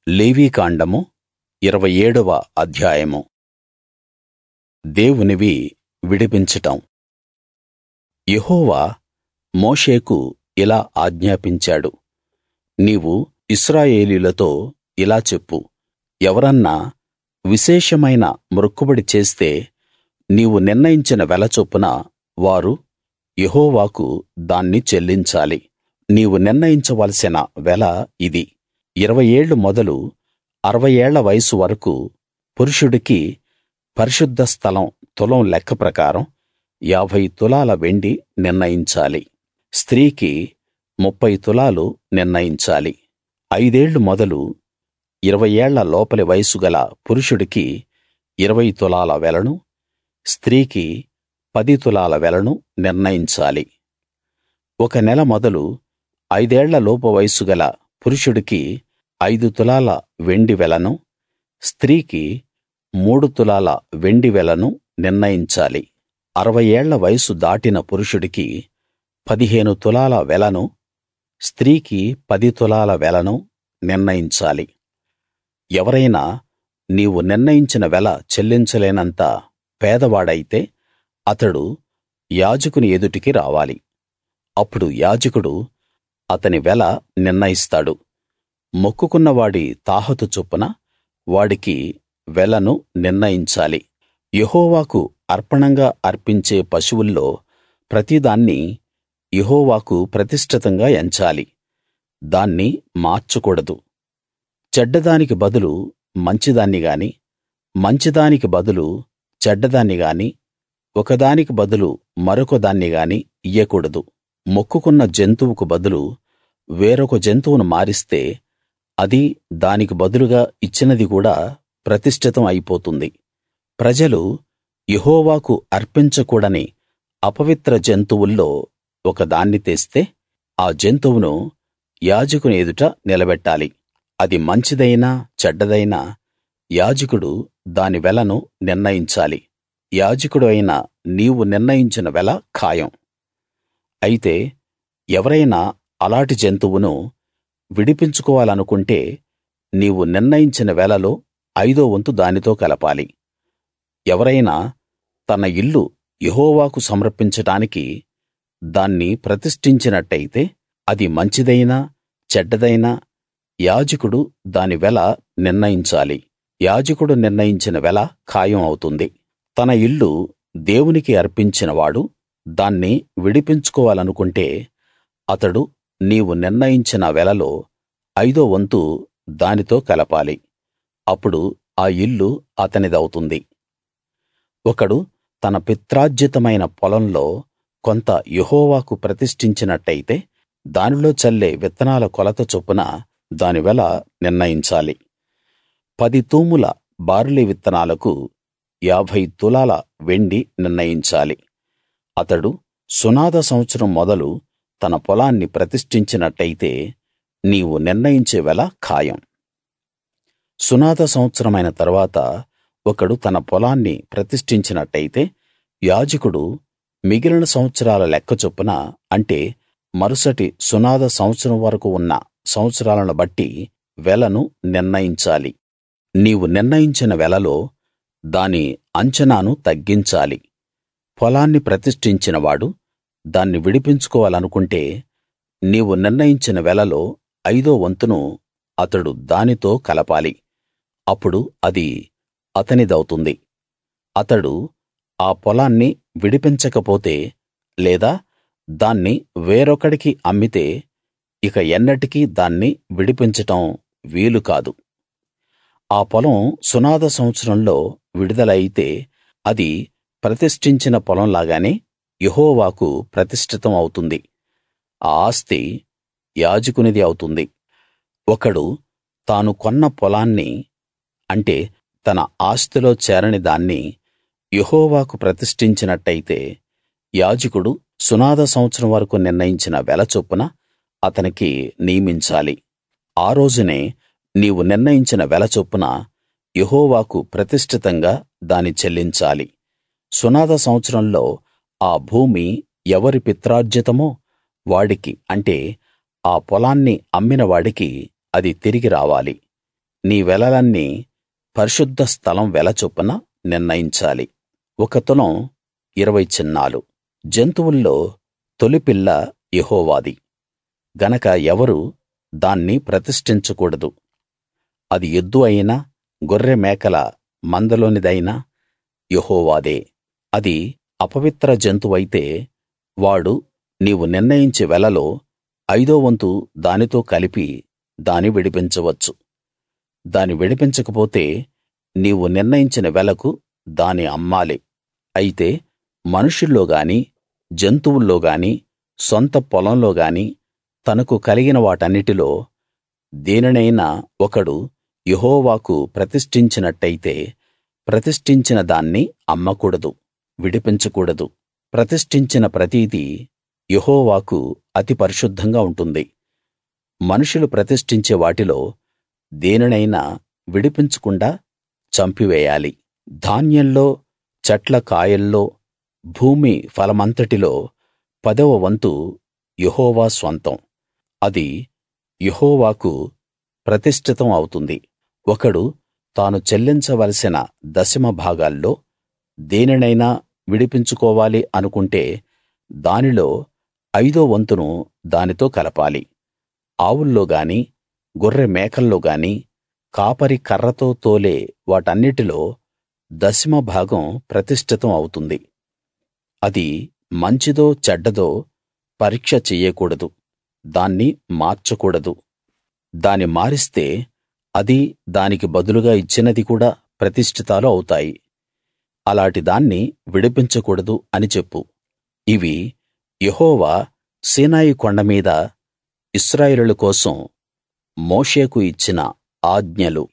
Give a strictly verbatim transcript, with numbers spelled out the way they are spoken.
లేవీకాండము ఇరవై ఏడవ అధ్యాయము. దేవునివి విడిపించటం. యెహోవా మోషేకు ఇలా ఆజ్ఞాపించాడు, నీవు ఇశ్రాయేలీయులతో ఇలా చెప్పు, ఎవరన్నా విశేషమైన మ్రొక్కుబడి చేస్తే నీవు నిర్ణయించిన వెల చొప్పున వారు యెహోవాకు దాన్ని చెల్లించాలి. నీవు నిర్ణయించవలసిన వెల ఇది: ఇరవై ఏళ్ళు మొదలు అరవై ఏళ్ల వయసు వరకూ పురుషుడికి పరిశుద్ధ స్థలం తులం లెక్క ప్రకారం ఏభై తులాల వెండి నిర్ణయించాలి. స్త్రీకి ముప్ఫై తులాలు నిర్ణయించాలి. ఐదేళ్లు మొదలు ఇరవై ఏళ్ల లోపలి వయసు గల పురుషుడికి ఇరవై తులాల వెలను, స్త్రీకి పది తులాల వెలను నిర్ణయించాలి. ఒక నెల మొదలు ఐదేళ్ల లోపు వయసు గల పురుషుడికి ఐదు తులాల వెండి వెలను, స్త్రీకి మూడు తులాల వెండి వెలను నిర్ణయించాలి. అరవై ఏళ్ల వయసు దాటిన పురుషుడికి పదిహేను తులాల వెలను, స్త్రీకి పది తులాల వెలను నిర్ణయించాలి. ఎవరైనా నీవు నిర్ణయించిన వెల చెల్లించలేనంత పేదవాడైతే అతడు యాజకుని ఎదుటికి రావాలి. అప్పుడు యాజకుడు అతని వెల నిర్ణయిస్తాడు. మొక్కుకున్నవాడి తాహతు చొప్పున వాడికి వెలను నిర్ణయించాలి. యెహోవాకు అర్పణంగా అర్పించే పశువుల్లో ప్రతిదాన్నీ యెహోవాకు ప్రతిష్ఠితంగా ఎంచాలి. దాన్ని మార్చకూడదు. చెడ్డదానికి బదులు మంచిదాన్ని గాని, మంచిదానికి బదులు చెడ్డదాన్ని గాని, ఒకదానికి బదులు మరొక దాన్ని గాని ఇయ్యకూడదు. మొక్కుకున్న జంతువుకు బదులు వేరొక జంతువును మారిస్తే అది దానికి బదులుగా ఇచ్చినది కూడా ప్రతిష్ఠితం అయిపోతుంది. ప్రజలు యెహోవాకు అర్పించకూడని అపవిత్ర జంతువుల్లో ఒక దాన్ని తెస్తే ఆ జంతువును యాజకుని ఎదుట నిలబెట్టాలి. అది మంచిదైనా చెడ్డదైనా యాజకుడు దాని వెలను నిర్ణయించాలి. యాజకుడు అయిన నీవు నిర్ణయించిన వెల ఖాయం. అయితే ఎవరైనా అలాటి జంతువును విడిపించుకోవాలనుకుంటే నీవు నిర్ణయించిన వెలలో ఐదో వంతు దానితో కలపాలి. ఎవరైనా తన ఇల్లు యెహోవాకు సమర్పించడానికి దాన్ని ప్రతిష్ఠించినట్టయితే అది మంచిదైనా చెడ్డదైనా యాజకుడు దాని వెల నిర్ణయించాలి. యాజకుడు నిర్ణయించిన వెల ఖాయం అవుతుంది. తన ఇల్లు దేవునికి అర్పించినవాడు దాన్ని విడిపించుకోవాలనుకుంటే అతడు నీవు నిర్ణయించిన వెలలో ఐదో వంతు దానితో కలపాలి. అప్పుడు ఆ ఇల్లు అతనిదవుతుంది. ఒకడు తన పిత్రార్జితమైన పొలంలో కొంత యెహోవాకు ప్రతిష్ఠించినట్టయితే దానిలో చల్లే విత్తనాల కొలత చొప్పున దాని వెల నిర్ణయించాలి. పది తూముల బార్లీ విత్తనాలకు ఏభై తులాల వెండి నిర్ణయించాలి. అతడు సునాద సంవత్సరం మొదలు తన పొలాన్ని ప్రతిష్ఠించినట్టయితే నీవు నిర్ణయించే వెల ఖాయం. సునాద సంవత్సరమైన తరువాత ఒకడు తన పొలాన్ని ప్రతిష్ఠించినట్టయితే యాజకుడు మిగిలిన సంవత్సరాల లెక్క చొప్పున, అంటే మరుసటి సునాద సంవత్సరం వరకు ఉన్న సంవత్సరాలను బట్టి వెలను నిర్ణయించాలి. నీవు నిర్ణయించిన వెలలో దాని అంచనాను తగ్గించాలి. పొలాన్ని ప్రతిష్ఠించినవాడు దాన్ని విడిపించుకోవాలనుకుంటే నీవు నిర్ణయించిన వెలలో ఐదో వంతును అతడు దానితో కలపాలి. అప్పుడు అది అతనిదవుతుంది. అతడు ఆ పొలాన్ని విడిపించకపోతే లేదా దాన్ని వేరొకడికి అమ్మితే ఇక ఎన్నటికీ దాన్ని విడిపించటం వీలు కాదు. ఆ పొలం సునాద సంవత్సరంలో విడుదల అయితే అది ప్రతిష్ఠించిన పొలం లాగానే యెహోవాకు ప్రతిష్ఠితం అవుతుంది. ఆ ఆస్తి యాజకునిది అవుతుంది. ఒకడు తాను కొన్న పొలాన్ని, అంటే తన ఆస్తిలో చేరని దాన్ని యెహోవాకు ప్రతిష్ఠించినట్టయితే యాజకుడు సునాద సంవత్సరం వరకు నిర్ణయించిన వెల చొప్పున అతనికి నియమించాలి. ఆ రోజునే నీవు నిర్ణయించిన వెల చొప్పున యెహోవాకు ప్రతిష్ఠితంగా దాని చెల్లించాలి. సునాద సంవత్సరంలో ఆ భూమి ఎవరి పిత్రార్జితమో వాడికి, అంటే ఆ పొలాన్ని అమ్మిన వాడికి అది తిరిగి రావాలి. నీ వెలలన్నీ పరిశుద్ధ స్థలం వెల చొప్పున నిర్ణయించాలి. ఒక తులం ఇరవై చిన్నాలు. జంతువుల్లో తొలిపిల్ల యెహోవాది గనక ఎవరూ దాన్ని ప్రతిష్ఠించకూడదు. అది ఎద్దు అయినా గొర్రె మేకల మందలోనిదైనా యెహోవాదే. అది అపవిత్ర జంతువైతే వాడు నీవు నిర్ణయించే వెలలో ఐదో వంతు దానితో కలిపి దాని విడిపించవచ్చు. దాని విడిపించకపోతే నీవు నిర్ణయించిన వెలకు దాని అమ్మాలి. అయితే మనుషుల్లో గాని జంతువుల్లో గాని సొంత పొలంలో గాని తనకు కలిగిన వాటన్నిటిలో దేనినైనా ఒకడు యెహోవాకు ప్రతిష్ఠించినట్టయితే ప్రతిష్ఠించిన దాన్ని అమ్మకూడదు, విడిపించకూడదు. ప్రతిష్ఠించిన ప్రతిదీ యెహోవాకు అతి పరిశుద్ధంగా ఉంటుంది. మనుషులు ప్రతిష్ఠించే వాటిలో దేనినైనా విడిపించకుండా చంపివేయాలి. ధాన్యంలో, చెట్ల కాయల్లో, భూమి ఫలమంతటిలో పదవ వంతు యెహోవా స్వంతం. అది యెహోవాకు ప్రతిష్ఠితం అవుతుంది. ఒకడు తాను చెల్లించవలసిన దశమ భాగాల్లో దేనినైనా విడిపించుకోవాలి అనుకుంటే దానిలో ఐదో వంతును దానితో కలపాలి. ఆవుల్లో గాని గొర్రె మేకల్లో గాని కాపరి కర్రతో తోలే వాటన్నిటిలో దశమ భాగం ప్రతిష్ఠితం అవుతుంది. అది మంచిదో చెడ్డదో పరీక్ష చెయ్యకూడదు, దాన్ని మార్చకూడదు. దాని మారిస్తే అది దానికి బదులుగా ఇచ్చినది కూడా ప్రతిష్ఠితాలు అవుతాయి. అలాటి దాన్ని విడిపించకూడదు అని చెప్పు. ఇవి యెహోవా సీనాయి కొండ మీద ఇశ్రాయేలీయుల కోసం మోషేకు ఇచ్చిన ఆజ్ఞలు.